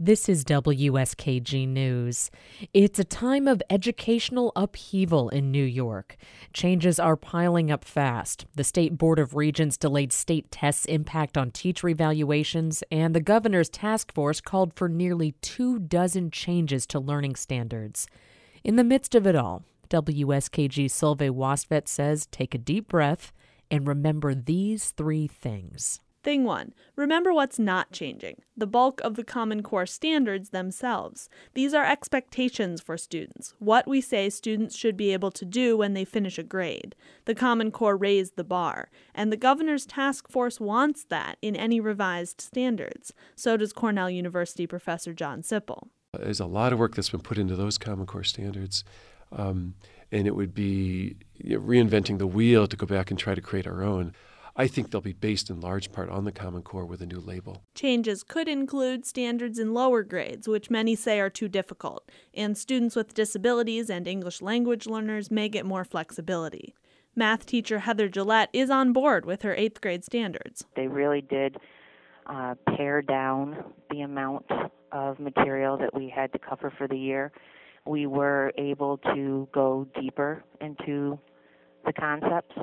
This is WSKG News. It's a time of educational upheaval in New York. Changes are piling up fast. The State Board of Regents delayed state tests' impact on teacher evaluations, and the governor's task force called for nearly 24 changes to learning standards. In the midst of it all, WSKG Solveig Wastvedt says take a deep breath and remember these three things. Thing 1. Remember what's not changing. The bulk of the Common Core standards themselves. These are expectations for students, what we say students should be able to do when they finish a grade. The Common Core raised the bar, and the governor's task force wants that in any revised standards. So does Cornell University professor John Sipple. There's a lot of work that's been put into those Common Core standards, and it would be reinventing the wheel to go back and try to create our own. I think they'll be based in large part on the Common Core with a new label. Changes could include standards in lower grades, which many say are too difficult, and students with disabilities and English language learners may get more flexibility. Math teacher Heather Gillette is on board with her 8th grade standards. They really did pare down the amount of material that we had to cover for the year. We were able to go deeper into the concepts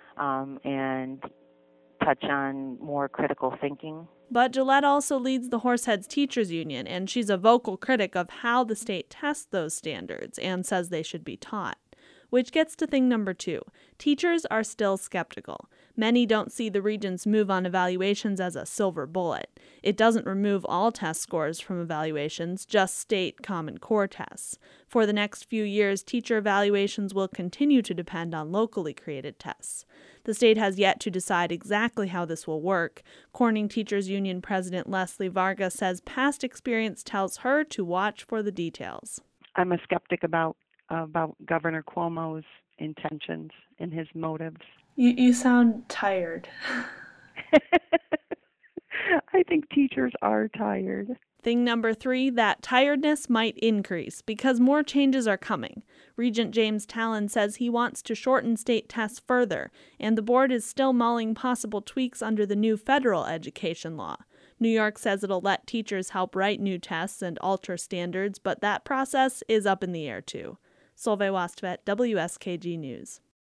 and touch on more critical thinking. But Gillette also leads the Horseheads Teachers Union, and she's a vocal critic of how the state tests those standards and says they should be taught. Which gets to thing number 2. Teachers are still skeptical. Many don't see the regents' move on evaluations as a silver bullet. It doesn't remove all test scores from evaluations, just state Common Core tests. For the next few years, teacher evaluations will continue to depend on locally created tests. The state has yet to decide exactly how this will work. Corning Teachers Union President Leslie Varga says past experience tells her to watch for the details. I'm a skeptic about Governor Cuomo's intentions and his motives. You sound tired. I think teachers are tired. Thing number 3, that tiredness might increase because more changes are coming. Regent James Talon says he wants to shorten state tests further, and the board is still mulling possible tweaks under the new federal education law. New York says it'll let teachers help write new tests and alter standards, but that process is up in the air too. Solveig Wastvedt, WSKG News.